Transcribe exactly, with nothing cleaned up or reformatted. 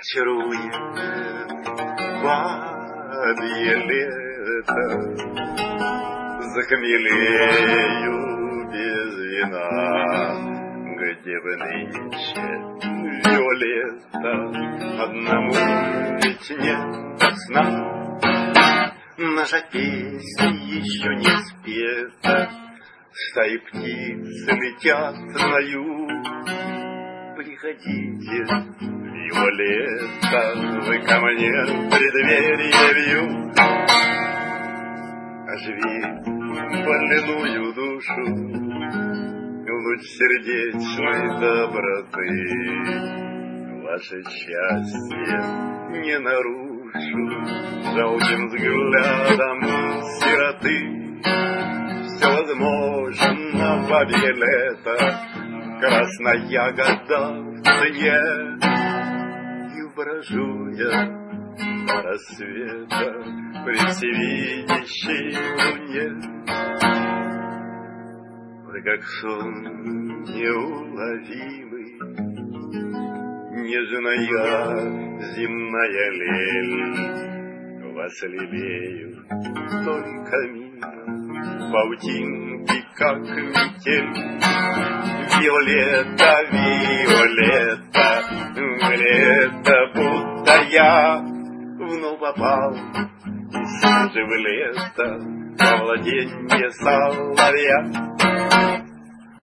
Чарует бабье лето, захмелею без вина. Где бы нынче Виолетта, одному ведь нет сна. Наша песня еще не спета, стаи птиц летят на юг. Приходите, Виолетта, вы ко мне в преддверие вьюг. Оживи больную душу, луч сердечной доброты. Ваше счастье не нарушу жалким взглядом сироты. Все возможно, бабье лето, красная ягода в цене. И брожу я до рассвета при всевидящей луне. Вы как сон неуловимый, нежная земная лель. Вас лелеют только мимо паутинки, как метель. Виолетта, Виолетта, лето, будто я вновь попал из же в лето во владенье соловья.